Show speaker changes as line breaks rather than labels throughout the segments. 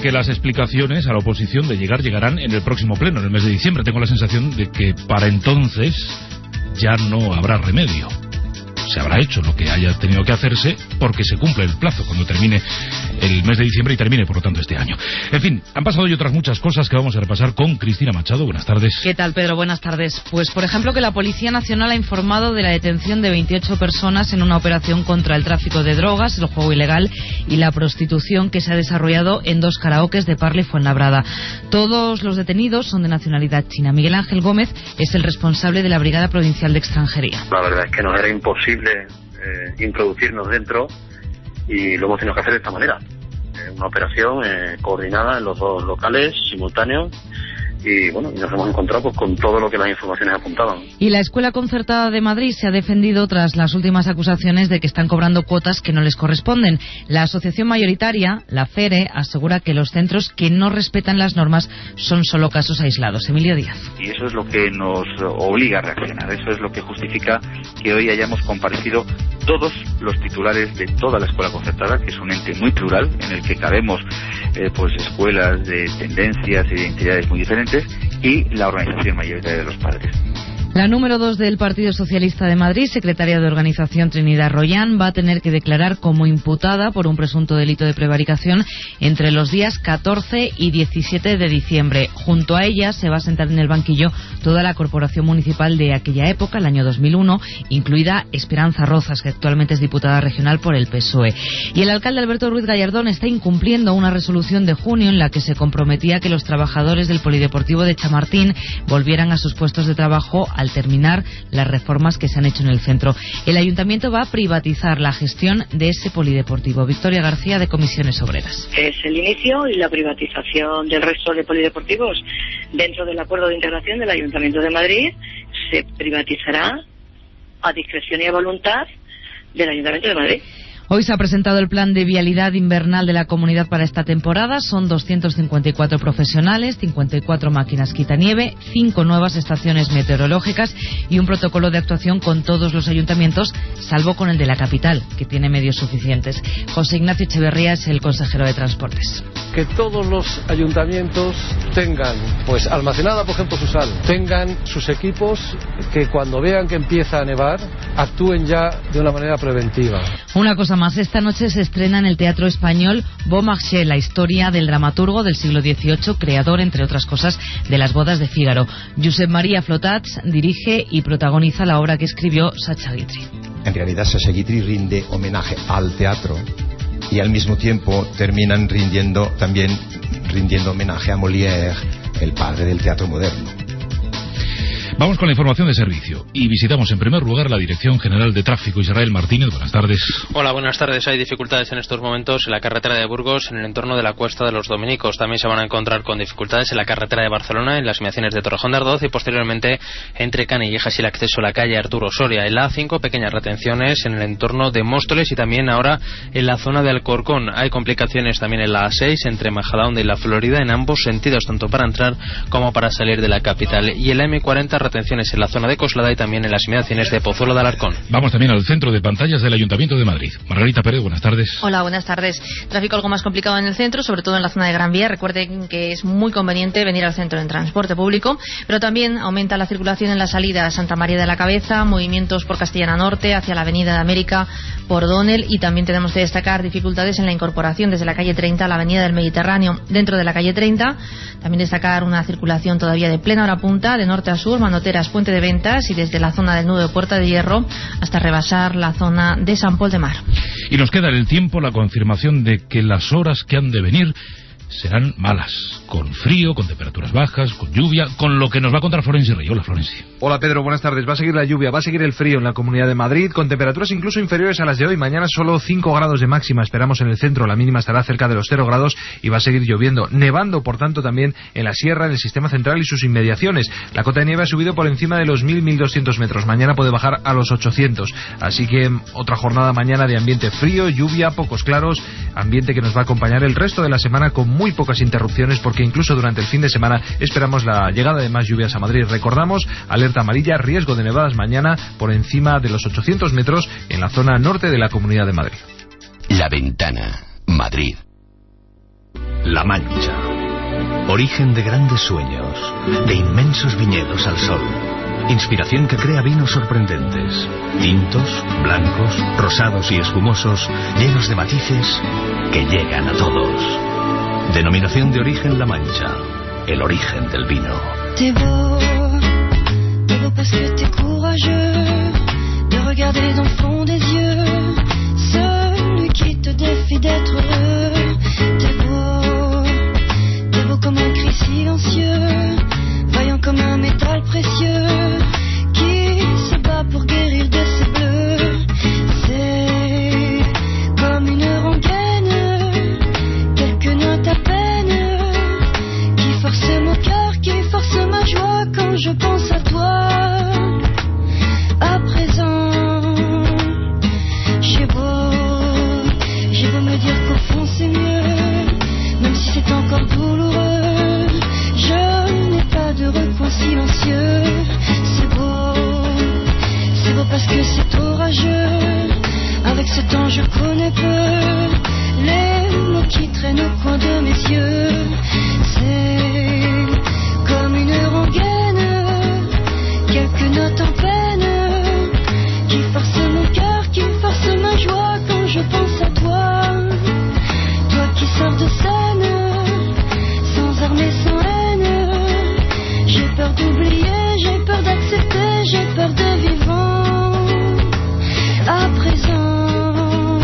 que las explicaciones a la oposición de llegarán en el próximo pleno, en el mes de diciembre. Tengo la sensación de que para entonces ya no habrá remedio. Se habrá hecho lo que haya tenido que hacerse porque se cumple el plazo cuando termine el mes de diciembre y termine, por lo tanto, este año. En fin, han pasado hoy otras muchas cosas que vamos a repasar con Cristina Machado. Buenas tardes.
¿Qué tal, Pedro? Buenas tardes. Pues, por ejemplo, que la Policía Nacional ha informado de la detención de 28 personas en una operación contra el tráfico de drogas, el juego ilegal y la prostitución que se ha desarrollado en 2 karaokes de Parla y Fuenlabrada. Todos los detenidos son de nacionalidad china. Miguel Ángel Gómez es el responsable de la Brigada Provincial de Extranjería.
La verdad es que nos era imposible introducirnos dentro y lo hemos tenido que hacer de esta manera. Una operación coordinada en los 2 locales, simultáneos. Y bueno, nos hemos encontrado pues con todo lo que las informaciones apuntaban.
Y la Escuela Concertada de Madrid se ha defendido tras las últimas acusaciones de que están cobrando cuotas que no les corresponden. La asociación mayoritaria, la FERE, asegura que los centros que no respetan las normas son solo casos aislados. Emilio Díaz.
Y eso es lo que nos obliga a reaccionar. Eso es lo que justifica que hoy hayamos comparecido todos los titulares de toda la Escuela Concertada, que es un ente muy plural en el que cabemos pues escuelas de tendencias y de identidades muy diferentes, y la organización mayoritaria de los padres.
La número 2 del Partido Socialista de Madrid, secretaria de Organización Trinidad Royan, va a tener que declarar como imputada por un presunto delito de prevaricación entre los días 14 y 17 de diciembre. Junto a ella se va a sentar en el banquillo toda la corporación municipal de aquella época, el año 2001, incluida Esperanza Rozas, que actualmente es diputada regional por el PSOE. Y el alcalde Alberto Ruiz Gallardón está incumpliendo una resolución de junio en la que se comprometía que los trabajadores del Polideportivo de Chamartín volvieran a sus puestos de trabajo al terminar las reformas que se han hecho en el centro. El ayuntamiento va a privatizar la gestión de ese polideportivo. Victoria García, de Comisiones Obreras.
Es el inicio y la privatización del resto de polideportivos dentro del acuerdo de integración del Ayuntamiento de Madrid. Se privatizará a discreción y a voluntad del Ayuntamiento de Madrid.
Hoy se ha presentado el plan de vialidad invernal de la comunidad para esta temporada. Son 254 profesionales, 54 máquinas quitanieve, 5 nuevas estaciones meteorológicas y un protocolo de actuación con todos los ayuntamientos, salvo con el de la capital, que tiene medios suficientes. José Ignacio Echeverría es el consejero de Transportes.
Que todos los ayuntamientos tengan pues almacenada, por ejemplo, su sal, tengan sus equipos, que cuando vean que empieza a nevar actúen ya de una manera preventiva.
Una cosa más, esta noche se estrena en el Teatro Español Beaumarchais, la historia del dramaturgo del siglo XVIII, creador, entre otras cosas, de Las bodas de Fígaro. Josep María Flotats dirige y protagoniza la obra que escribió Sacha Guitry.
En realidad, Sacha Guitry rinde homenaje al teatro y al mismo tiempo terminan rindiendo homenaje a Molière, el padre del teatro moderno.
Vamos con la información de servicio y visitamos en primer lugar la Dirección General de Tráfico. Israel Martínez, buenas tardes.
Hola, buenas tardes. Hay dificultades en estos momentos en la carretera de Burgos, en el entorno de la Cuesta de los Dominicos. También se van a encontrar con dificultades en la carretera de Barcelona, en las inmediaciones de Torrejón de Ardoz y posteriormente entre Canillejas y el acceso a la calle Arturo Soria. En la A5, pequeñas retenciones en el entorno de Móstoles y también ahora en la zona de Alcorcón. Hay complicaciones también en la A6 entre Majadahonda y La Florida en ambos sentidos, tanto para entrar como para salir de la capital. Y en la M40, retenciones en la zona de Coslada y también en las inmediaciones de Pozuelo de Alarcón.
Vamos también al centro de pantallas del Ayuntamiento de Madrid. Margarita Pérez, buenas tardes.
Hola, buenas tardes. Tráfico algo más complicado en el centro, sobre todo en la zona de Gran Vía. Recuerden que es muy conveniente venir al centro en transporte público, pero también aumenta la circulación en la salida a Santa María de la Cabeza, movimientos por Castellana Norte hacia la Avenida de América por Donel, y también tenemos que destacar dificultades en la incorporación desde la calle 30 a la Avenida del Mediterráneo. Dentro de la calle 30 también destacar una circulación todavía de plena hora punta de norte a sur, Manoteras, Puente de Ventas y desde la zona del nudo de Puerta de Hierro hasta rebasar la zona de San Pol de Mar.
Y nos queda en el tiempo la confirmación de que las horas que han de venir serán malas, con frío, con temperaturas bajas, con lluvia, con lo que nos va a contar Florenci Rey. Hola, Florenci.
Hola, Pedro, buenas tardes. Va a seguir la lluvia, va a seguir el frío en la Comunidad de Madrid, con temperaturas incluso inferiores a las de hoy. Mañana solo 5 grados de máxima esperamos en el centro, la mínima estará cerca de los 0 grados y va a seguir lloviendo. Nevando, por tanto, también en la sierra, en el sistema central y sus inmediaciones. La cota de nieve ha subido por encima de los 1.200 metros. Mañana puede bajar a los 800. Así que otra jornada mañana de ambiente frío, lluvia, pocos claros, ambiente que nos va a acompañar el resto de la semana con muy pocas interrupciones, porque incluso durante el fin de semana esperamos la llegada de más lluvias a Madrid. Recordamos, alerta amarilla, riesgo de nevadas mañana por encima de los 800 metros en la zona norte de la Comunidad de Madrid.
La Ventana, Madrid. La Mancha. Origen de grandes sueños, de inmensos viñedos al sol. Inspiración que crea vinos sorprendentes. Tintos, blancos, rosados y espumosos, llenos de matices que llegan a todos. Denominación de origen La Mancha. El origen del vino.
T'es beau parce que t'es courageux de regarder dans le fond des yeux celui qui te défie d'être heureux. T'es beau comme un cri silencieux, vaillant comme un métal précieux qui se bat pour guérir de ses bleus. C'est comme une rengaine, quelques notes à peine qui forcent mon cœur, qui forcent ma joie quand je pense à toi. À présent, j'ai beau me dire qu'au fond c'est mieux, même si c'est encore douloureux, je n'ai pas de recoin silencieux. C'est beau parce que c'est orageux, avec ce temps je connais peu les mots qui traînent au coin de mes yeux. C'est comme une rengaine, quelques notes en peine qui forcent mon cœur, qui forcent ma joie quand je pense à toi. Toi qui sors de scène, sans armes et sans haine. J'ai peur d'oublier, j'ai peur d'accepter, j'ai peur de vivant à présent.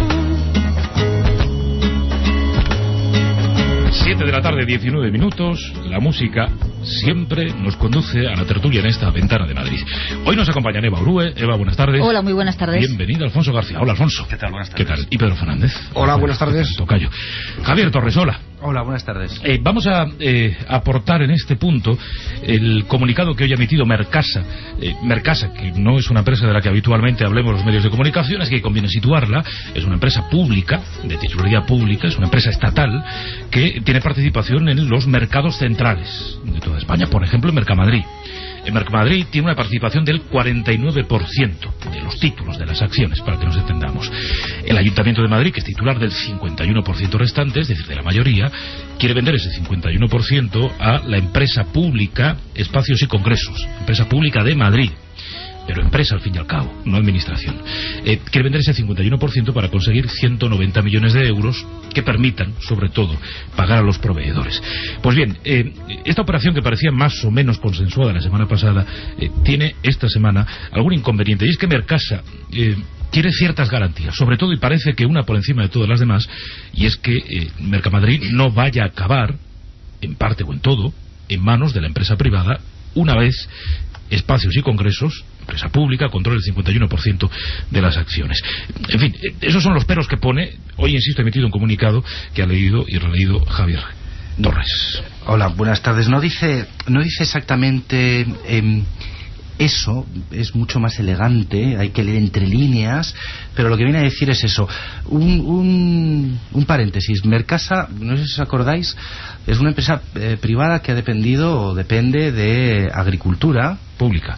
7 de la tarde, 19 minutos. La música siempre nos conduce a la tertulia en esta ventana de Madrid. Hoy nos acompañan Eva Urue. Eva, buenas tardes.
Hola, muy buenas tardes.
Bienvenido Alfonso García. Hola, Alfonso.
¿Qué tal? Buenas tardes.
¿Qué tal? Y Pedro Fernández.
Hola, buenas tardes.
Tocayo. Javier Torres, hola.
Hola, buenas tardes.
Vamos a aportar en este punto el comunicado que hoy ha emitido Mercasa. Mercasa, que no es una empresa de la que habitualmente hablemos los medios de comunicación, es que conviene situarla. Es una empresa pública, de titularidad pública, es una empresa estatal que tiene participación en los mercados centrales de toda España, por ejemplo en Mercamadrid. En Mercamadrid tiene una participación del 49% de los títulos de las acciones, para que nos entendamos. El Ayuntamiento de Madrid, que es titular del 51% restante, es decir, de la mayoría, quiere vender ese 51% a la empresa pública Espacios y Congresos, empresa pública de Madrid. Pero empresa al fin y al cabo, no administración. Quiere vender ese 51% para conseguir 190 millones de euros que permitan, sobre todo, pagar a los proveedores. Pues bien, esta operación que parecía más o menos consensuada la semana pasada, tiene esta semana algún inconveniente, y es que Mercasa quiere ciertas garantías, sobre todo, y parece que una por encima de todas las demás, y es que Mercamadrid no vaya a acabar, en parte o en todo, en manos de la empresa privada, una vez Espacios y Congresos, empresa pública, controla el 51% de las acciones. En fin, esos son los peros que pone. Hoy, insisto, ha emitido un comunicado que ha leído y releído Javier Torres.
Hola, buenas tardes. No dice exactamente eso, es mucho más elegante, hay que leer entre líneas, pero lo que viene a decir es eso. Un paréntesis. Mercasa, no sé si os acordáis, es una empresa privada que ha dependido o depende de agricultura pública,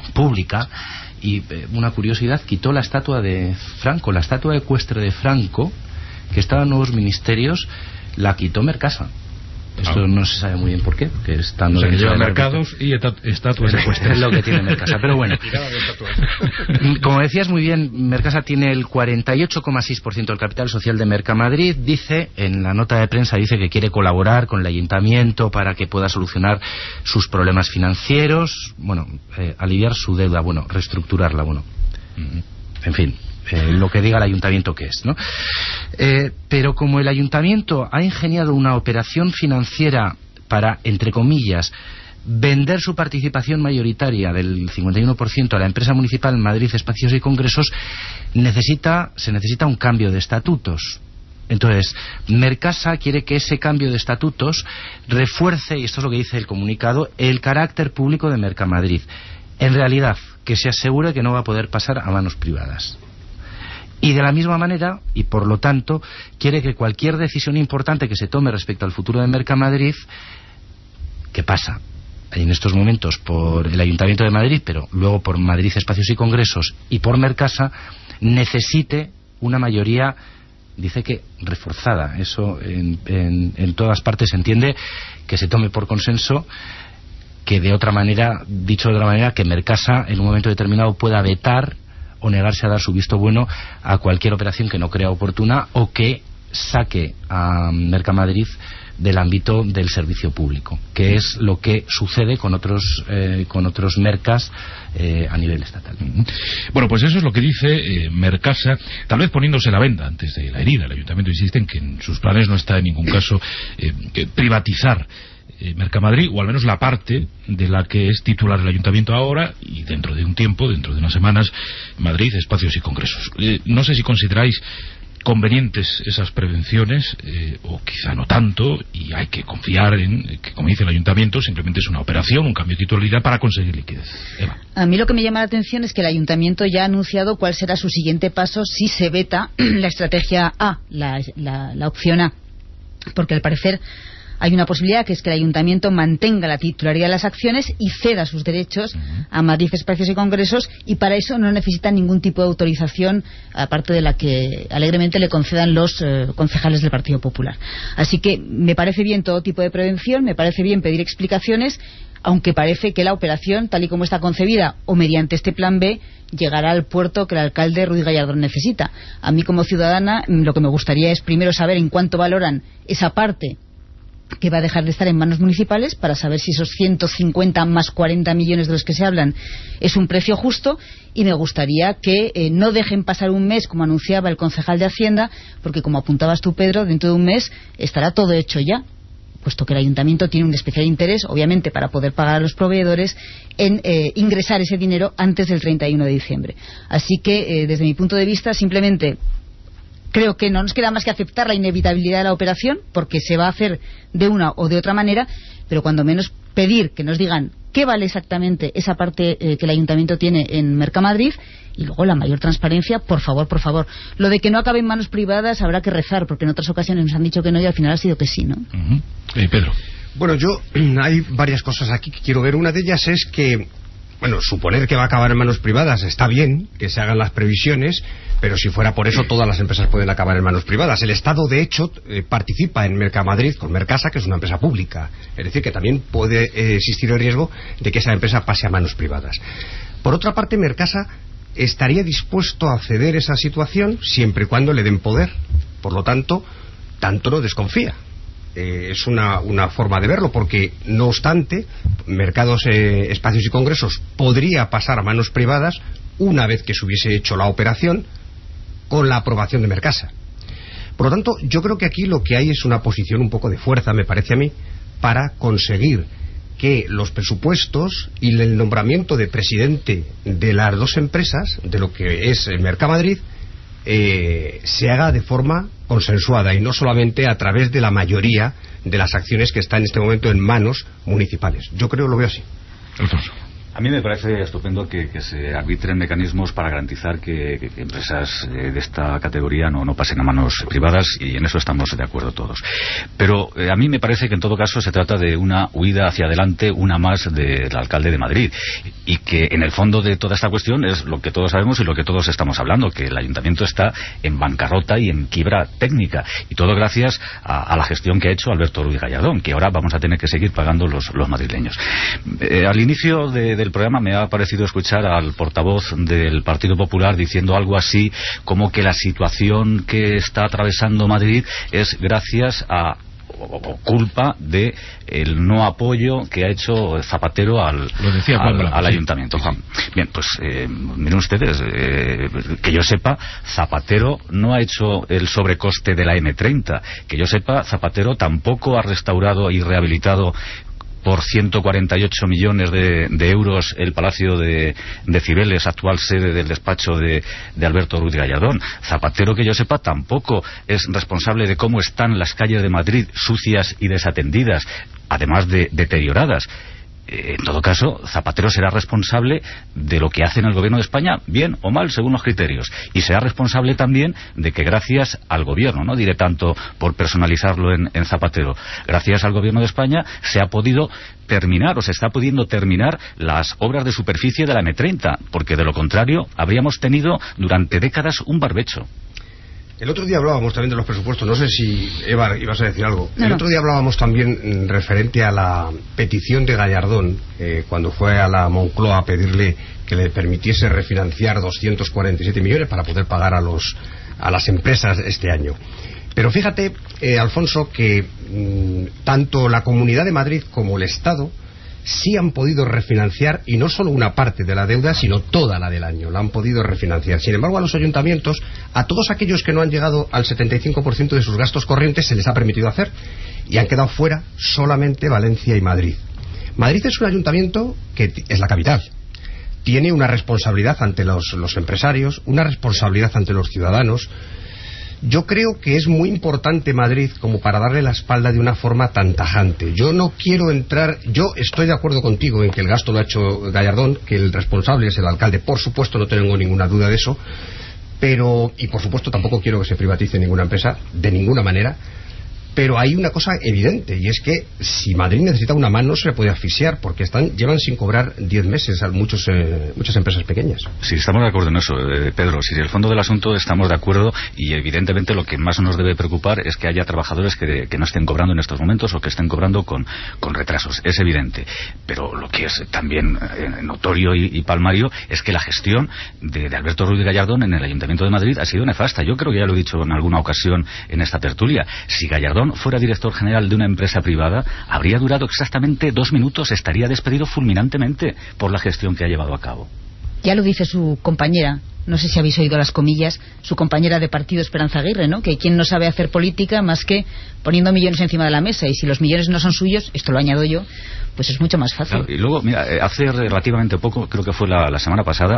y una curiosidad, quitó la estatua de Franco, la estatua ecuestre de Franco, que estaba en nuevos ministerios, la quitó Mercasa. Esto no se sabe muy bien por qué, porque estando
que lleva mercados y estatuas ecuestres.
Es lo que tiene Mercasa, pero bueno. Como decías muy bien, Mercasa tiene el 48,6% del capital social de Mercamadrid. Dice, en la nota de prensa, dice que quiere colaborar con el ayuntamiento para que pueda solucionar sus problemas financieros, aliviar su deuda, reestructurarla, en fin. Lo que diga el ayuntamiento que es, ¿no? Pero como el ayuntamiento ha ingeniado una operación financiera para, entre comillas, vender su participación mayoritaria del 51% a la empresa municipal Madrid Espacios y Congresos, se necesita un cambio de estatutos. Entonces, Mercasa quiere que ese cambio de estatutos refuerce, y esto es lo que dice el comunicado, el carácter público de Mercamadrid. En realidad, que se asegure que no va a poder pasar a manos privadas. Y de la misma manera, y por lo tanto, quiere que cualquier decisión importante que se tome respecto al futuro de Mercamadrid, que pasa en estos momentos por el Ayuntamiento de Madrid, pero luego por Madrid Espacios y Congresos y por Mercasa, necesite una mayoría dice que reforzada. Eso en todas partes se entiende que se tome por consenso, que de otra manera, dicho de otra manera, que Mercasa en un momento determinado pueda vetar o negarse a dar su visto bueno a cualquier operación que no crea oportuna o que saque a Mercamadrid del ámbito del servicio público, que es lo que sucede con otros mercas a nivel estatal.
Bueno, pues eso es lo que dice Mercasa, tal vez poniéndose la venda antes de la herida. El Ayuntamiento insiste en que en sus planes no está en ningún caso privatizar Mercamadrid, o al menos la parte de la que es titular el Ayuntamiento ahora, y dentro de un tiempo, dentro de unas semanas, Madrid, Espacios y Congresos. No sé si consideráis convenientes esas prevenciones, o quizá no tanto, y hay que confiar en que, como dice el Ayuntamiento, simplemente es una operación, un cambio de titularidad para conseguir liquidez. Eva.
A mí lo que me llama la atención es que el Ayuntamiento ya ha anunciado cuál será su siguiente paso si se veta la estrategia A, la opción A, porque al parecer hay una posibilidad, que es que el Ayuntamiento mantenga la titularidad de las acciones y ceda sus derechos a Madrid, Espacios y Congresos, y para eso no necesita ningún tipo de autorización, aparte de la que alegremente le concedan los concejales del Partido Popular. Así que me parece bien todo tipo de prevención, me parece bien pedir explicaciones, aunque parece que la operación, tal y como está concebida, o mediante este plan B, llegará al puerto que el alcalde Ruiz Gallardón necesita. A mí, como ciudadana, lo que me gustaría es primero saber en cuánto valoran esa parte que va a dejar de estar en manos municipales, para saber si esos 150 más 40 millones de los que se hablan es un precio justo, y me gustaría que no dejen pasar un mes, como anunciaba el concejal de Hacienda, porque como apuntabas tú, Pedro, dentro de un mes estará todo hecho ya, puesto que el Ayuntamiento tiene un especial interés, obviamente, para poder pagar a los proveedores, en ingresar ese dinero antes del 31 de diciembre. Así que, desde mi punto de vista, simplemente creo que no nos queda más que aceptar la inevitabilidad de la operación, porque se va a hacer de una o de otra manera, pero cuando menos pedir que nos digan qué vale exactamente esa parte que el Ayuntamiento tiene en Mercamadrid, y luego la mayor transparencia, por favor, por favor. Lo de que no acabe en manos privadas habrá que rezar, porque en otras ocasiones nos han dicho que no y al final ha sido que sí, ¿no?
Pedro.
Bueno, hay varias cosas aquí que quiero ver. Una de ellas es que, suponer que va a acabar en manos privadas está bien, que se hagan las previsiones, pero si fuera por eso todas las empresas pueden acabar en manos privadas. El Estado, de hecho, participa en Mercamadrid con Mercasa, que es una empresa pública. Es decir, que también puede existir el riesgo de que esa empresa pase a manos privadas. Por otra parte, Mercasa estaría dispuesto a ceder esa situación siempre y cuando le den poder. Por lo tanto, tanto no desconfía. Es una forma de verlo, porque no obstante, Mercados, Espacios y Congresos podría pasar a manos privadas una vez que se hubiese hecho la operación con la aprobación de Mercasa. Por lo tanto, yo creo que aquí lo que hay es una posición un poco de fuerza, me parece a mí, para conseguir que los presupuestos y el nombramiento de presidente de las dos empresas, de lo que es el Mercamadrid, se haga de forma consensuada y no solamente a través de la mayoría de las acciones que están en este momento en manos municipales. Yo creo, lo veo así.
Alfonso.
A mí me parece estupendo que se arbitren mecanismos para garantizar que empresas de esta categoría no pasen a manos privadas, y en eso estamos de acuerdo todos. Pero a mí me parece que en todo caso se trata de una huida hacia adelante, una más del alcalde de Madrid, y que en el fondo de toda esta cuestión es lo que todos sabemos y lo que todos estamos hablando, que el ayuntamiento está en bancarrota y en quiebra técnica, y todo gracias a la gestión que ha hecho Alberto Ruiz Gallardón, que ahora vamos a tener que seguir pagando los madrileños. Al inicio del programa me ha parecido escuchar al portavoz del Partido Popular diciendo algo así como que la situación que está atravesando Madrid es gracias a culpa de el no apoyo que ha hecho Zapatero al ayuntamiento. Juan. Bien, pues miren ustedes, que yo sepa, Zapatero no ha hecho el sobrecoste de la M30. Que yo sepa, Zapatero tampoco ha restaurado y rehabilitado por 148 millones de euros el Palacio de Cibeles, actual sede del despacho de Alberto Ruiz Gallardón. Zapatero, que yo sepa, tampoco es responsable de cómo están las calles de Madrid, sucias y desatendidas, además de deterioradas. En todo caso, Zapatero será responsable de lo que hace en el gobierno de España, bien o mal, según los criterios. Y será responsable también de que gracias al gobierno, no diré tanto por personalizarlo en Zapatero, gracias al gobierno de España se ha podido terminar, o se está pudiendo terminar, las obras de superficie de la M30, porque de lo contrario habríamos tenido durante décadas un barbecho.
El otro día hablábamos también de los presupuestos, no sé si, Eva, ibas a decir algo.
No.
El otro día hablábamos también referente a la petición de Gallardón, cuando fue a la Moncloa a pedirle que le permitiese refinanciar 247 millones para poder pagar a las empresas este año. Pero fíjate, Alfonso, que tanto la Comunidad de Madrid como el Estado sí han podido refinanciar, y no solo una parte de la deuda, sino toda la del año, la han podido refinanciar. Sin embargo, a los ayuntamientos, a todos aquellos que no han llegado al 75% de sus gastos corrientes, se les ha permitido hacer, y han quedado fuera solamente Valencia y Madrid. Madrid es un ayuntamiento que es la capital. Tiene una responsabilidad ante los empresarios, una responsabilidad ante los ciudadanos. Yo creo que es muy importante Madrid como para darle la espalda de una forma tan tajante. Yo no quiero entrar... Yo estoy de acuerdo contigo en que el gasto lo ha hecho Gallardón, que el responsable es el alcalde. Por supuesto, no tengo ninguna duda de eso. Pero, y por supuesto tampoco quiero que se privatice ninguna empresa, de ninguna manera. Pero hay una cosa evidente, y es que si Madrid necesita una mano, se le puede asfixiar, porque llevan sin cobrar 10 meses a muchas empresas pequeñas.
Sí, estamos de acuerdo en eso, Pedro. Si en el fondo del asunto estamos de acuerdo, y evidentemente lo que más nos debe preocupar es que haya trabajadores que no estén cobrando en estos momentos o que estén cobrando con retrasos. Es evidente. Pero lo que es también notorio y palmario es que la gestión de Alberto Ruiz Gallardón en el Ayuntamiento de Madrid ha sido nefasta. Yo creo que ya lo he dicho en alguna ocasión en esta tertulia. Si Gallardón fuera director general de una empresa privada, habría durado exactamente 2 minutos, estaría despedido fulminantemente por la gestión que ha llevado a cabo.
Ya lo dice su compañera, no sé si habéis oído las comillas, su compañera de partido, Esperanza Aguirre, ¿no? Que quien no sabe hacer política más que poniendo millones encima de la mesa, y si los millones no son suyos, esto lo añado yo, pues es mucho más fácil.
Claro, y luego, mira, hace relativamente poco, creo que fue la semana pasada,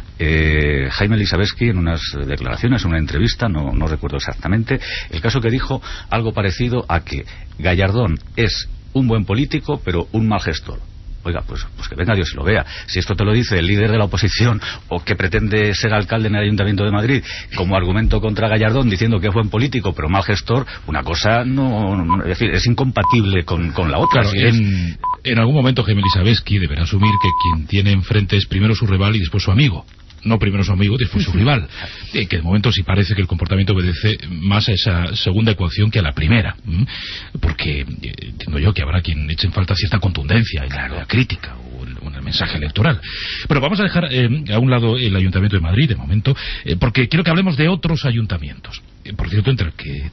Jaime Elisabetsky, en unas declaraciones, en una entrevista, no recuerdo exactamente, el caso que dijo algo parecido a que Gallardón es un buen político, pero un mal gestor. Oiga, pues que venga Dios y lo vea. Si esto te lo dice el líder de la oposición, o que pretende ser alcalde en el Ayuntamiento de Madrid, como argumento contra Gallardón, diciendo que es buen político pero mal gestor, una cosa es decir, es incompatible con la otra.
Claro, en algún momento Jaime Elisabetsky deberá asumir que quien tiene enfrente es primero su rival y después su amigo. No primero su amigo, después su rival. Que de momento sí parece que el comportamiento obedece más a esa segunda ecuación que a la primera. Porque entiendo yo que habrá quien eche en falta cierta contundencia en la crítica o en el mensaje electoral. Pero vamos a dejar a un lado el Ayuntamiento de Madrid, de momento, porque quiero que hablemos de otros ayuntamientos. Por cierto, entre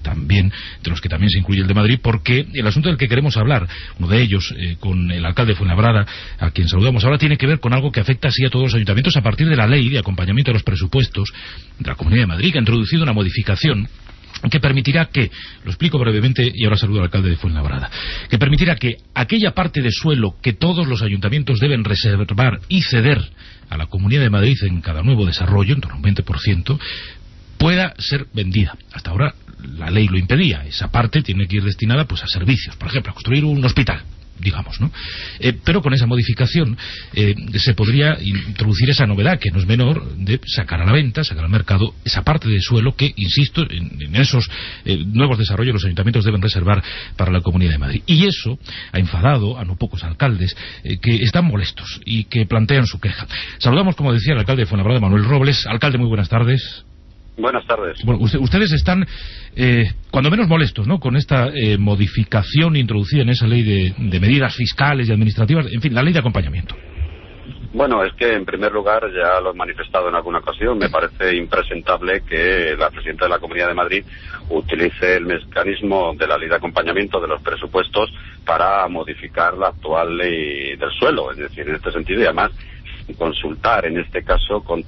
los que también se incluye el de Madrid, porque el asunto del que queremos hablar, uno de ellos, con el alcalde de Fuenlabrada, a quien saludamos ahora, tiene que ver con algo que afecta así a todos los ayuntamientos a partir de la ley de acompañamiento de los presupuestos de la Comunidad de Madrid, que ha introducido una modificación que permitirá que, lo explico brevemente y ahora saludo al alcalde de Fuenlabrada, que permitirá que aquella parte de suelo que todos los ayuntamientos deben reservar y ceder a la Comunidad de Madrid en cada nuevo desarrollo, en torno a un 20%, pueda ser vendida. Hasta ahora la ley lo impedía. Esa parte tiene que ir destinada pues a servicios, por ejemplo, a construir un hospital, digamos, ¿no? Pero con esa modificación se podría introducir esa novedad, que no es menor, de sacar a la venta, sacar al mercado esa parte de suelo que, insisto, en esos nuevos desarrollos los ayuntamientos deben reservar para la Comunidad de Madrid. Y eso ha enfadado a no pocos alcaldes que están molestos y que plantean su queja. Saludamos, como decía, al alcalde de Fuenlabrada, Manuel Robles. Alcalde, muy buenas tardes.
Buenas tardes.
Bueno, ustedes están cuando menos molestos, ¿no?, con esta modificación introducida en esa ley de medidas fiscales y administrativas, en fin, la ley de acompañamiento.
Bueno, es que en primer lugar, ya lo he manifestado en alguna ocasión, me parece impresentable que la presidenta de la Comunidad de Madrid utilice el mecanismo de la ley de acompañamiento de los presupuestos para modificar la actual ley del suelo, es decir, en este sentido, y además consultar en este caso con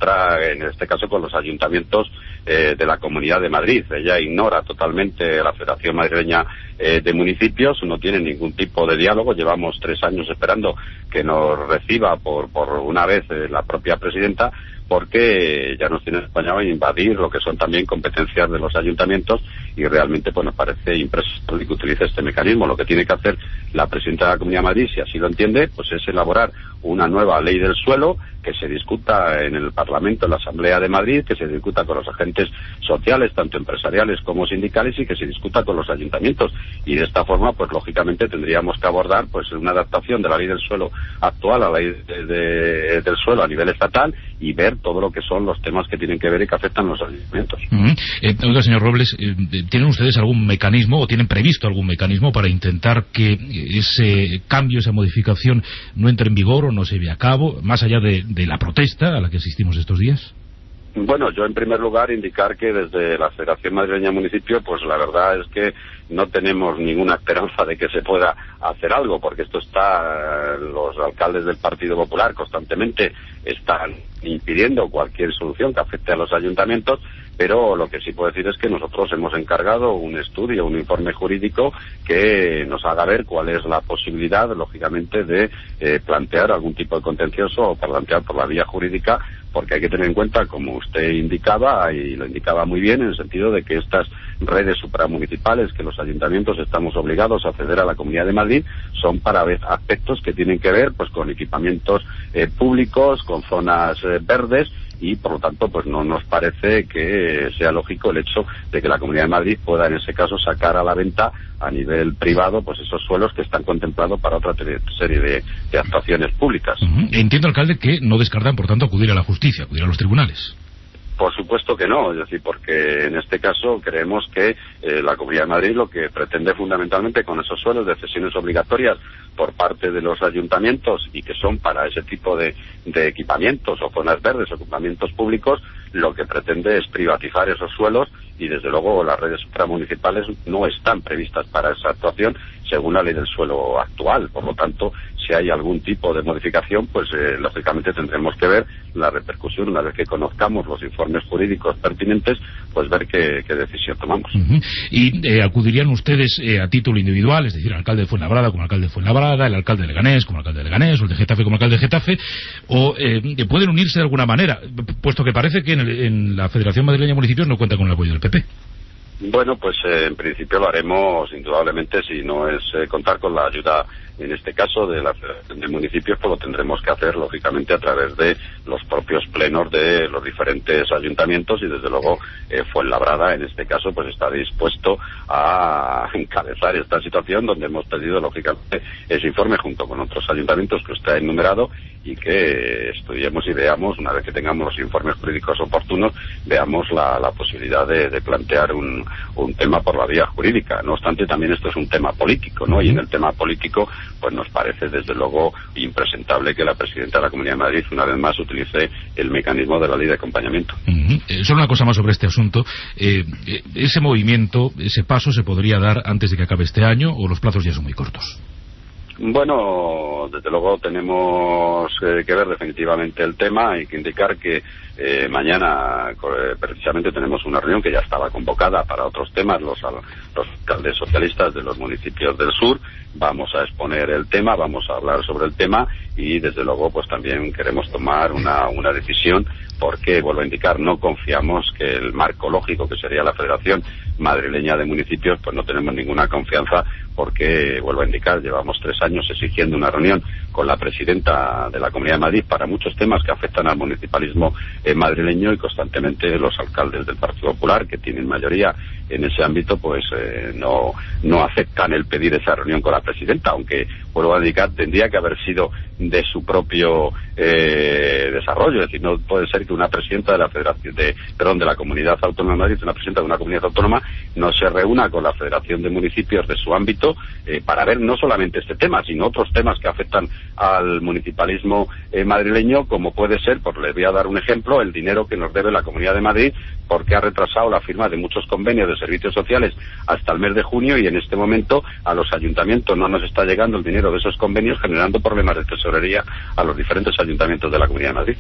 los ayuntamientos de la Comunidad de Madrid. Ella ignora totalmente la Federación Madrileña de Municipios, no tiene ningún tipo de diálogo. Llevamos 3 años esperando que nos reciba por una vez la propia presidenta, porque ya nos tiene empeñado en invadir lo que son también competencias de los ayuntamientos, y realmente pues nos parece imprescindible que utilice este mecanismo. Lo que tiene que hacer la presidenta de la Comunidad de Madrid, si así lo entiende, pues es elaborar una nueva ley del suelo
que se discuta en el Parlamento, en la Asamblea de Madrid, que se discuta con los agentes sociales, tanto empresariales como sindicales, y que se discuta con los ayuntamientos. Y de esta forma, pues lógicamente tendríamos que abordar pues una adaptación de la ley del suelo actual a la ley del suelo a nivel estatal y ver todo lo que son los temas que tienen que ver y que afectan a los ayuntamientos.
Oiga, señor Robles, ¿tienen ustedes algún mecanismo o tienen previsto algún mecanismo para intentar que ese cambio, esa modificación no entre en vigor o no se lleve a cabo, más allá de la protesta a la que asistimos estos días?
Bueno, yo en primer lugar indicar que desde la Federación Madrileña de Municipios, pues la verdad es que no tenemos ninguna esperanza de que se pueda hacer algo, porque esto está, los alcaldes del Partido Popular constantemente están impidiendo cualquier solución que afecte a los ayuntamientos, pero lo que sí puedo decir es que nosotros hemos encargado un estudio, un informe jurídico que nos haga ver cuál es la posibilidad, lógicamente, de plantear algún tipo de contencioso o plantear por la vía jurídica, porque hay que tener en cuenta, como usted indicaba, y lo indicaba muy bien, en el sentido de que estas redes supramunicipales que los ayuntamientos estamos obligados a ceder a la Comunidad de Madrid son para aspectos que tienen que ver pues con equipamientos públicos, con zonas verdes, y por lo tanto pues no nos parece que sea lógico el hecho de que la Comunidad de Madrid pueda en ese caso sacar a la venta a nivel privado pues esos suelos que están contemplados para otra serie de actuaciones públicas.
Entiendo, alcalde, que no descartan por tanto acudir a la justicia, acudir a los tribunales.
Por supuesto que no, es decir, porque en este caso creemos que la Comunidad de Madrid lo que pretende fundamentalmente con esos suelos de cesiones obligatorias por parte de los ayuntamientos y que son para ese tipo de equipamientos o zonas verdes o equipamientos públicos, lo que pretende es privatizar esos suelos y desde luego las redes supramunicipales no están previstas para esa actuación según la ley del suelo actual. Por lo tanto, si hay algún tipo de modificación, pues lógicamente tendremos que ver la repercusión una vez que conozcamos los informes jurídicos pertinentes, pues ver qué decisión tomamos.
¿Y acudirían ustedes a título individual, es decir, el alcalde de Fuenlabrada como alcalde de Fuenlabrada, el alcalde de Leganés como alcalde de Leganés, o el de Getafe como alcalde de Getafe, o pueden unirse de alguna manera, puesto que parece que en la Federación Madrileña de Municipios no cuenta con el apoyo del PP?
Bueno, pues en principio lo haremos indudablemente, si no es contar con la ayuda, en este caso, de la Federación de Municipios, pues lo tendremos que hacer, lógicamente, a través de los propios plenos de los diferentes ayuntamientos y, desde luego, Fuenlabrada, en este caso, pues está dispuesto a encabezar esta situación donde hemos pedido, lógicamente, ese informe junto con otros ayuntamientos que usted ha enumerado y que estudiemos y veamos, una vez que tengamos los informes jurídicos oportunos, veamos la posibilidad de plantear un tema por la vía jurídica. No obstante, también esto es un tema político, ¿no? Y en el tema político, pues nos parece desde luego impresentable que la presidenta de la Comunidad de Madrid una vez más utilice el mecanismo de la ley de acompañamiento.
Solo una cosa más sobre este asunto. ¿Ese movimiento, ese paso se podría dar antes de que acabe este año o los plazos ya son muy cortos?
Bueno, desde luego tenemos que ver definitivamente el tema. Hay que indicar que mañana precisamente tenemos una reunión que ya estaba convocada para otros temas, los alcaldes socialistas de los municipios del sur. Vamos a exponer el tema, vamos a hablar sobre el tema y desde luego pues también queremos tomar una decisión, porque, vuelvo a indicar, no confiamos que el marco lógico que sería la Federación Madrileña de Municipios, pues no tenemos ninguna confianza, porque, vuelvo a indicar, llevamos 3 años exigiendo una reunión con la presidenta de la Comunidad de Madrid para muchos temas que afectan al municipalismo madrileño y constantemente los alcaldes del Partido Popular, que tienen mayoría en ese ámbito, pues no aceptan el pedir esa reunión con la presidenta, aunque, vuelvo a indicar, tendría que haber sido de su propio desarrollo. Es decir, no puede ser que una presidenta de la Federación de la Comunidad Autónoma de Madrid, una presidenta de una comunidad autónoma, no se reúna con la Federación de Municipios de su ámbito para ver no solamente este tema, sino otros temas que afectan al municipalismo madrileño, como puede ser, pues les voy a dar un ejemplo, el dinero que nos debe la Comunidad de Madrid, porque ha retrasado la firma de muchos convenios de servicios sociales hasta el mes de junio, y en este momento a los ayuntamientos no nos está llegando el dinero de esos convenios, generando problemas de tesorería a los diferentes ayuntamientos de la Comunidad de Madrid.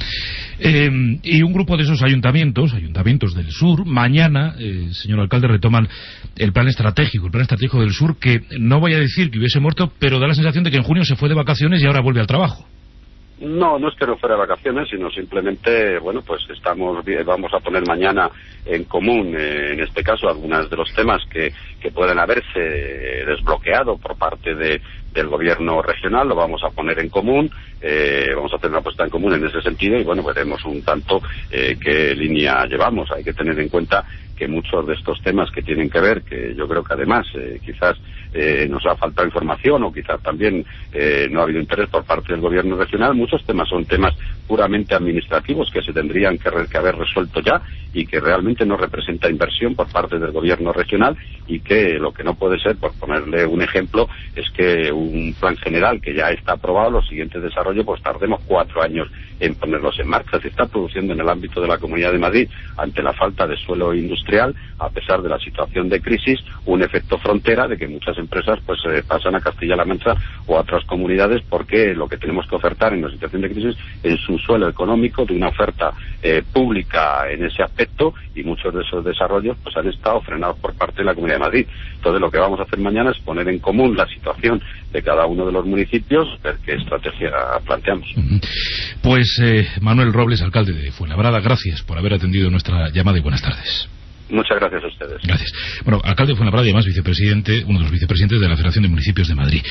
Y un grupo de esos ayuntamientos del sur, mañana, señor alcalde, retoman el plan estratégico del sur, que no voy a decir que hubiese muerto, pero da la sensación de que en junio se fue de vacaciones y ahora vuelve al trabajo.
No es que no fuera de vacaciones, sino simplemente, bueno, pues vamos a poner mañana en común, en este caso, algunos de los temas que pueden haberse desbloqueado por parte de del gobierno regional, lo vamos a poner en común, vamos a hacer una apuesta en común en ese sentido y bueno, veremos un tanto qué línea llevamos. Hay que tener en cuenta que muchos de estos temas que tienen que ver, que yo creo que además quizás nos ha faltado información o quizás también no ha habido interés por parte del gobierno regional, muchos temas son temas puramente administrativos que se tendrían que haber resuelto ya y que realmente no representa inversión por parte del gobierno regional y que lo que no puede ser, por ponerle un ejemplo, es que un plan general que ya está aprobado, los siguientes desarrollos, pues tardemos 4 años en ponerlos en marcha. Se está produciendo en el ámbito de la Comunidad de Madrid, ante la falta de suelo industrial, a pesar de la situación de crisis, un efecto frontera de que muchas empresas pues pasan a Castilla-La Mancha o a otras comunidades porque lo que tenemos que ofertar en una situación de crisis es un suelo económico de una oferta pública en ese aspecto y muchos de esos desarrollos pues han estado frenados por parte de la Comunidad de Madrid. Entonces lo que vamos a hacer mañana es poner en común la situación de cada uno de los municipios, ver qué estrategia planteamos.
Pues Manuel Robles, alcalde de Fuenlabrada, gracias por haber atendido nuestra llamada y buenas tardes.
Muchas gracias a ustedes.
Gracias. Bueno, alcalde de Fuenlabrada y además vicepresidente, uno de los vicepresidentes de la Federación de Municipios de Madrid.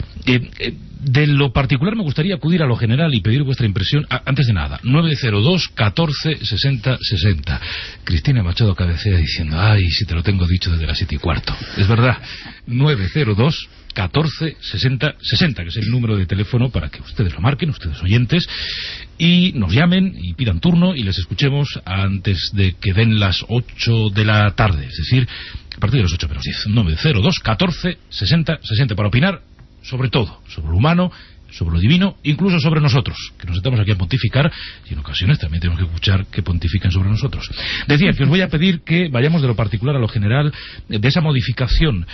De lo particular me gustaría acudir a lo general y pedir vuestra impresión. Antes de nada, 902 14 60 60. Cristina Machado cabecea diciendo, ay, si te lo tengo dicho desde las 7:15. Es verdad, 902 14 60 60, que es el número de teléfono para que ustedes lo marquen, ustedes oyentes, y nos llamen y pidan turno y les escuchemos antes de que den las 8 de la tarde, es decir, a partir de las 8 menos 10. 902 14 60 60 para opinar sobre todo, sobre lo humano, sobre lo divino, incluso sobre nosotros, que nos sentamos aquí a pontificar y en ocasiones también tenemos que escuchar que pontifican sobre nosotros. Decía que os voy a pedir que vayamos de lo particular a lo general, de esa modificación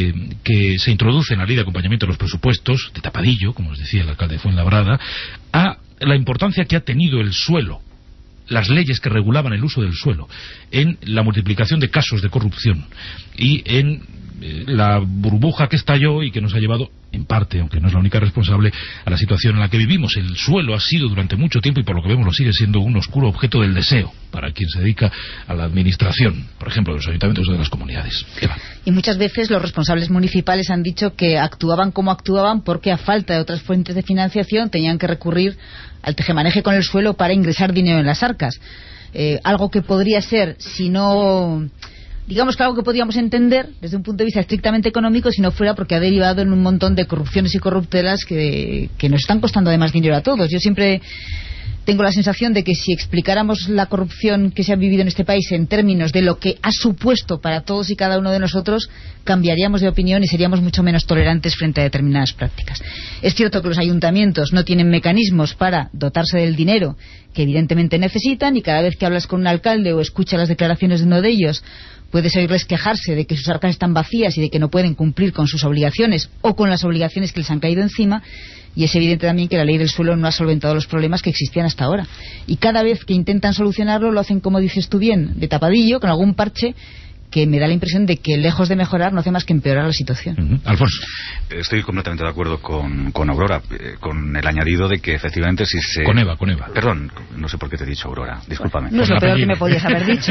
que se introduce en la ley de acompañamiento de los presupuestos, de tapadillo, como os decía el alcalde de Fuenlabrada, a la importancia que ha tenido el suelo, las leyes que regulaban el uso del suelo, en la multiplicación de casos de corrupción y en la burbuja que estalló y que nos ha llevado, en parte, aunque no es la única responsable, a la situación en la que vivimos. El suelo ha sido durante mucho tiempo, y por lo que vemos lo sigue siendo, un oscuro objeto del deseo para quien se dedica a la administración, por ejemplo, de los ayuntamientos o de las comunidades.
Y muchas veces los responsables municipales han dicho que actuaban como actuaban porque a falta de otras fuentes de financiación tenían que recurrir al tejemaneje con el suelo para ingresar dinero en las arcas. Algo que podría ser, si no... digamos que algo que podríamos entender desde un punto de vista estrictamente económico, si no fuera porque ha derivado en un montón de corrupciones y corruptelas que nos están costando además dinero a todos. Yo siempre tengo la sensación de que si explicáramos la corrupción que se ha vivido en este país en términos de lo que ha supuesto para todos y cada uno de nosotros, cambiaríamos de opinión y seríamos mucho menos tolerantes frente a determinadas prácticas. Es cierto que los ayuntamientos no tienen mecanismos para dotarse del dinero que evidentemente necesitan, y cada vez que hablas con un alcalde o escuchas las declaraciones de uno de ellos, puedes oírles quejarse de que sus arcas están vacías y de que no pueden cumplir con sus obligaciones o con las obligaciones que les han caído encima, y es evidente también que la ley del suelo no ha solventado los problemas que existían hasta ahora. Y cada vez que intentan solucionarlo lo hacen, como dices tú bien, de tapadillo, con algún parche que me da la impresión de que lejos de mejorar no hace más que empeorar la situación.
Alfonso.
Estoy completamente de acuerdo con Aurora, con el añadido de que efectivamente si se...
Con Eva.
Perdón, no sé por qué te he dicho Aurora, discúlpame.
No es lo peor que me podías haber dicho.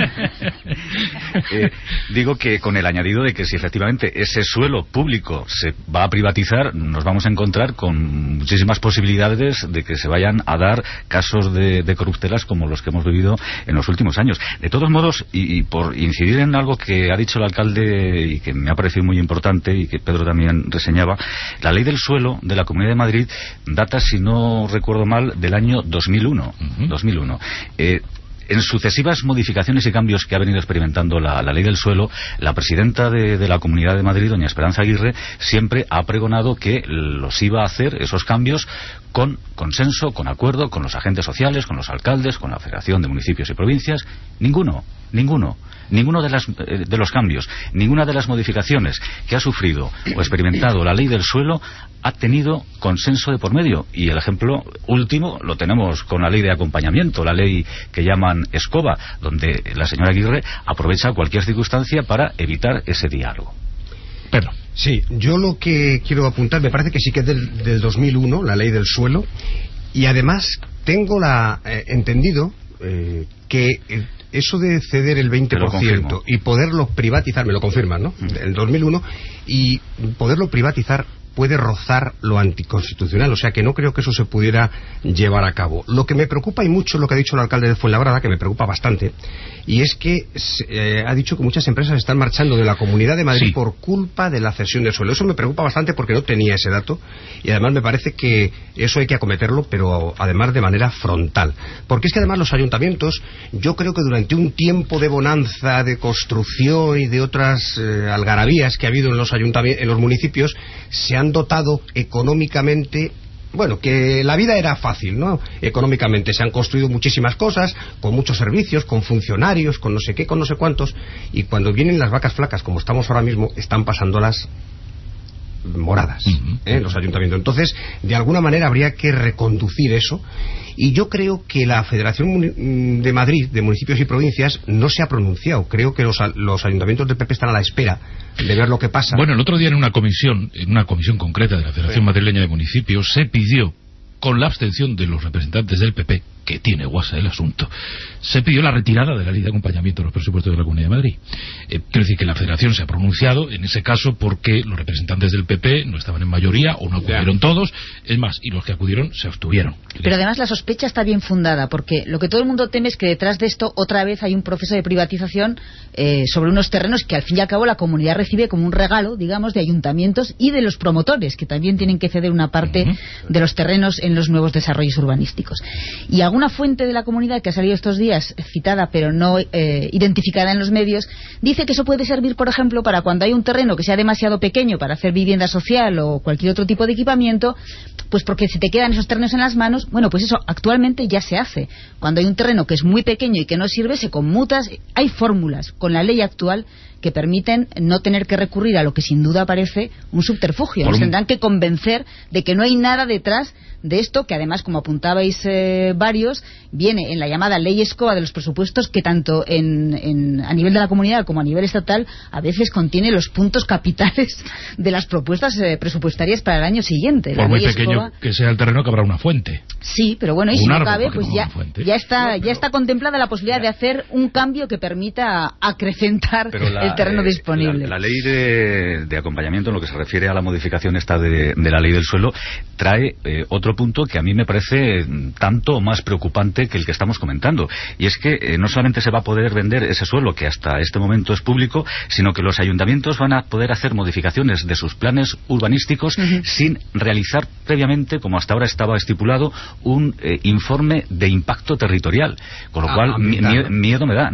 Digo que con el añadido de que si efectivamente ese suelo público se va a privatizar, nos vamos a encontrar con muchísimas posibilidades de que se vayan a dar casos de corruptelas como los que hemos vivido en los últimos años. De todos modos, y por incidir en algo que ha dicho el alcalde y que me ha parecido muy importante y que Pedro también reseñaba, la ley del suelo de la Comunidad de Madrid data, si no recuerdo mal, del año 2001. En sucesivas modificaciones y cambios que ha venido experimentando la ley del suelo, la presidenta de la Comunidad de Madrid, doña Esperanza Aguirre, siempre ha pregonado que los iba a hacer, esos cambios, con consenso, con acuerdo, con los agentes sociales, con los alcaldes, con la Federación de Municipios y Provincias. Ninguno de los cambios, ninguna de las modificaciones que ha sufrido o experimentado la ley del suelo ha tenido consenso de por medio, y el ejemplo último lo tenemos con la ley de acompañamiento, la ley que llaman Escoba, donde la señora Aguirre aprovecha cualquier circunstancia para evitar ese diálogo.
Pedro.
Sí, yo lo que quiero apuntar, me parece que sí que es del 2001, la ley del suelo, y además tengo entendido que eso de ceder el 20% y poderlo privatizar, me lo confirman, ¿no? El 2001, y poderlo privatizar puede rozar lo anticonstitucional, o sea que no creo que eso se pudiera llevar a cabo. Lo que me preocupa y mucho lo que ha dicho el alcalde de Fuenlabrada, que me preocupa bastante, y es que ha dicho que muchas empresas están marchando de la Comunidad de Madrid por culpa de la cesión de suelo. Eso me preocupa bastante porque no tenía ese dato y además me parece que eso hay que acometerlo, pero además de manera frontal. Porque es que además los ayuntamientos, yo creo que durante un tiempo de bonanza, de construcción y de otras algarabías que ha habido en los municipios, se han dotado económicamente. Bueno, que la vida era fácil, ¿no? Económicamente se han construido muchísimas cosas, con muchos servicios, con funcionarios, con no sé qué, con no sé cuántos, y cuando vienen las vacas flacas, como estamos ahora mismo, están pasándolas moradas, los ayuntamientos. Entonces, de alguna manera habría que reconducir eso, y yo creo que la Federación de Madrid, de municipios y provincias, no se ha pronunciado. Creo que los ayuntamientos del PP están a la espera de ver lo que pasa.
Bueno, el otro día en una comisión concreta de la Federación Madrileña de Municipios, se pidió, con la abstención de los representantes del PP, que tiene guasa el asunto, se pidió la retirada de la ley de acompañamiento de los presupuestos de la Comunidad de Madrid. Quiero decir que la Federación se ha pronunciado en ese caso porque los representantes del PP no estaban en mayoría o no acudieron todos, es más, y los que acudieron se abstuvieron.
Pero además la sospecha está bien fundada, porque lo que todo el mundo teme es que detrás de esto otra vez hay un proceso de privatización sobre unos terrenos que al fin y al cabo la comunidad recibe como un regalo, digamos, de ayuntamientos y de los promotores, que también tienen que ceder una parte de los terrenos en los nuevos desarrollos urbanísticos. Y alguna fuente de la comunidad que ha salido estos días, citada pero no identificada en los medios, dice que eso puede servir, por ejemplo, para cuando hay un terreno que sea demasiado pequeño para hacer vivienda social o cualquier otro tipo de equipamiento, pues porque si te quedan esos terrenos en las manos, bueno, pues eso actualmente ya se hace. Cuando hay un terreno que es muy pequeño y que no sirve, se conmuta. Hay fórmulas con la ley actual que permiten no tener que recurrir a lo que sin duda parece un subterfugio. Nos tendrán que convencer de que no hay nada detrás de esto, que además, como apuntabais varios, viene en la llamada ley escoba de los presupuestos, que tanto a nivel de la comunidad como a nivel estatal a veces contiene los puntos capitales de las propuestas presupuestarias para el año siguiente.
Por muy pequeño que sea el terreno, que habrá una fuente.
Sí, pero bueno, y si no cabe, pues ya está contemplada la posibilidad de hacer un cambio que permita acrecentar el terreno disponible.
La ley de acompañamiento, en lo que se refiere a la modificación esta de la ley del suelo, trae otro punto que a mí me parece tanto más preocupante que el que estamos comentando, y es que no solamente se va a poder vender ese suelo, que hasta este momento es público, sino que los ayuntamientos van a poder hacer modificaciones de sus planes urbanísticos sin realizar previamente, como hasta ahora estaba estipulado, un informe de impacto territorial, con lo cual miedo me da,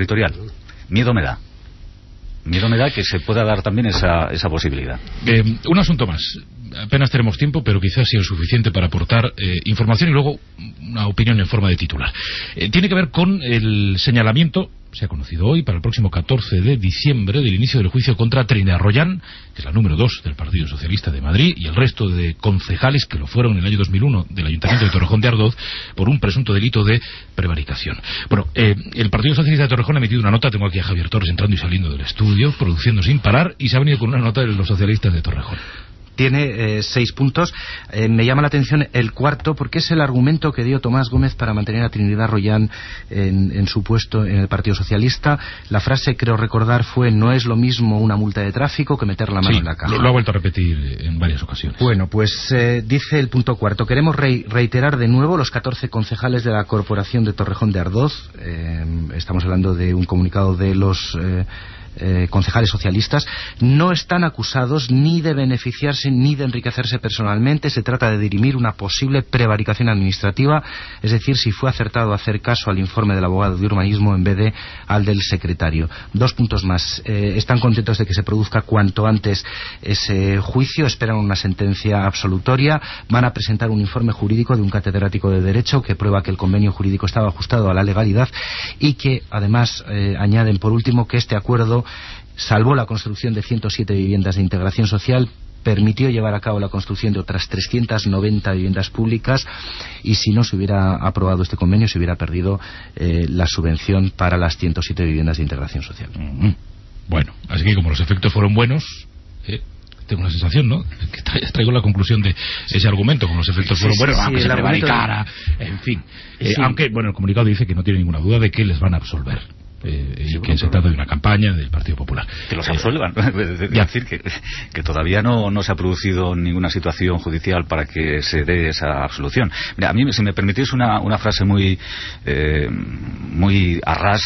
Miedo me da que se pueda dar también esa posibilidad.
Un asunto más. Apenas tenemos tiempo, pero quizás sea suficiente para aportar información y luego una opinión en forma de titular. Tiene que ver con el señalamiento, se ha conocido hoy, para el próximo 14 de diciembre, del inicio del juicio contra Trinidad Royan, que es la número 2 del Partido Socialista de Madrid, y el resto de concejales que lo fueron en el año 2001 del Ayuntamiento de Torrejón de Ardoz por un presunto delito de prevaricación. Bueno, el Partido Socialista de Torrejón ha emitido una nota, tengo aquí a Javier Torres entrando y saliendo del estudio, produciendo sin parar, y se ha venido con una nota de los socialistas de Torrejón.
Tiene 6 puntos. Me llama la atención el cuarto, porque es el argumento que dio Tomás Gómez para mantener a Trinidad Royan en su puesto en el Partido Socialista. La frase, creo recordar, fue: no es lo mismo una multa de tráfico que meter la mano en la caja.
Lo ha vuelto a repetir en varias ocasiones.
Bueno, pues dice el punto cuarto: queremos reiterar de nuevo, los 14 concejales de la Corporación de Torrejón de Ardoz, estamos hablando de un comunicado de los concejales socialistas, no están acusados ni de beneficiarse ni de enriquecerse personalmente. Se trata de dirimir una posible prevaricación administrativa, es decir, si fue acertado hacer caso al informe del abogado de urbanismo en vez de al del secretario. 2 puntos más. Están contentos de que se produzca cuanto antes ese juicio, esperan una sentencia absolutoria, van a presentar un informe jurídico de un catedrático de Derecho que prueba que el convenio jurídico estaba ajustado a la legalidad, y que además añaden por último que este acuerdo salvó la construcción de 107 viviendas de integración social, permitió llevar a cabo la construcción de otras 390 viviendas públicas, y si no se hubiera aprobado este convenio se hubiera perdido la subvención para las 107 viviendas de integración social.
Bueno, así que como los efectos fueron buenos, tengo la sensación, ¿no?, que traigo la conclusión de ese argumento, como los efectos fueron buenos, aunque se prevaricara, en fin. Aunque, bueno, el comunicado dice que no tiene ninguna duda de que les van a absolver. y que se trata de una campaña del Partido Popular.
Que los absuelvan. Es decir, que todavía no se ha producido ninguna situación judicial para que se dé esa absolución. Mira, a mí, si me permitís una frase muy a ras,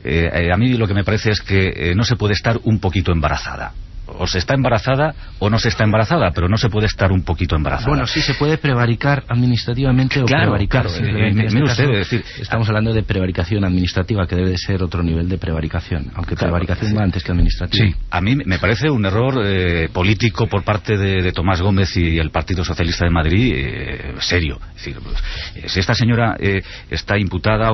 a mí lo que me parece es que no se puede estar un poquito embarazada. O se está embarazada o no se está embarazada, pero no se puede estar un poquito embarazada.
Bueno, sí se puede prevaricar administrativamente o prevaricar.
Mire usted, es decir,
estamos hablando de prevaricación administrativa, que debe de ser otro nivel de prevaricación, aunque prevaricación va antes que administrativa.
Sí, a mí me parece un error político por parte de Tomás Gómez y el Partido Socialista de Madrid serio. Es decir, si esta señora está imputada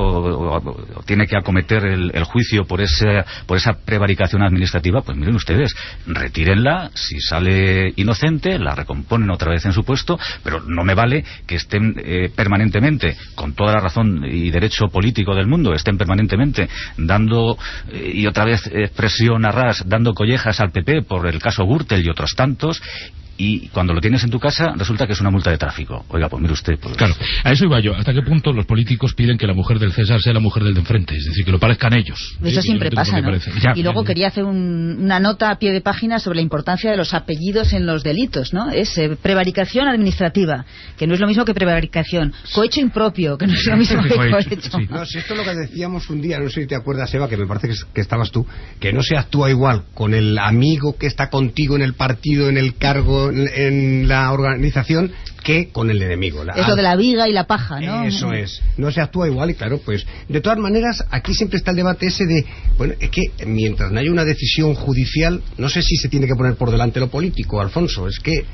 o tiene que acometer el juicio por esa prevaricación administrativa, pues miren ustedes, retírenla, si sale inocente la recomponen otra vez en su puesto, pero no me vale que estén permanentemente, con toda la razón y derecho político del mundo, estén permanentemente dando y otra vez presión a ras, dando collejas al PP por el caso Gürtel y otros tantos, y cuando lo tienes en tu casa resulta que es una multa de tráfico. Oiga, pues mire usted, pues...
Claro, a eso iba yo. ¿Hasta qué punto los políticos piden que la mujer del César sea la mujer del de enfrente? Es decir, que lo parezcan ellos.
Eso siempre pasa, ¿no? Y luego quería hacer una nota a pie de página sobre la importancia de los apellidos en los delitos, ¿no? Es prevaricación administrativa, que no es lo mismo que prevaricación. Cohecho impropio, que no es lo mismo que cohecho.
Sí. No, si esto es lo que decíamos un día, no sé si te acuerdas, Eva, que me parece que estabas tú, que no se actúa igual con el amigo que está contigo en el partido, en el cargo, en la organización, que con el enemigo.
Eso de la viga y la paja, ¿no?
Eso es. No se actúa igual y claro, pues de todas maneras aquí siempre está el debate ese de, bueno, es que mientras no haya una decisión judicial, no sé si se tiene que poner por delante lo político, Alfonso, es que...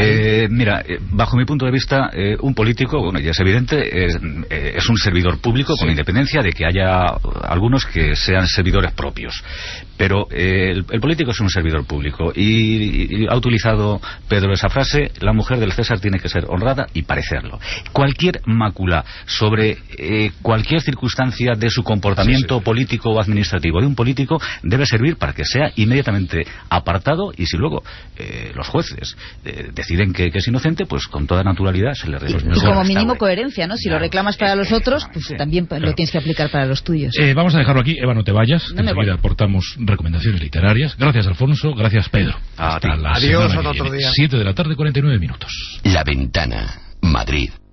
Mira, bajo mi punto de vista, un político, bueno, ya es evidente, es un servidor público, sí, con independencia de que haya algunos que sean servidores propios. Pero el político es un servidor público y ha utilizado Pedro esa frase: la mujer del César tiene que ser honrada y parecerlo. Cualquier mácula sobre cualquier circunstancia de su comportamiento político o administrativo de un político debe servir para que sea inmediatamente apartado, y si luego los jueces deciden que es inocente, pues con toda naturalidad se le resuelve.
Y como mínimo coherencia, ¿no? Si lo reclamas para los otros, pues también lo tienes que aplicar para los tuyos.
Vamos a dejarlo aquí. Eva, no te vayas, que enseguida aportamos recomendaciones literarias. Gracias, Alfonso. Gracias, Pedro.
Hasta la semana que viene.
7 de la tarde, 49 minutos.
La Ventana, Madrid.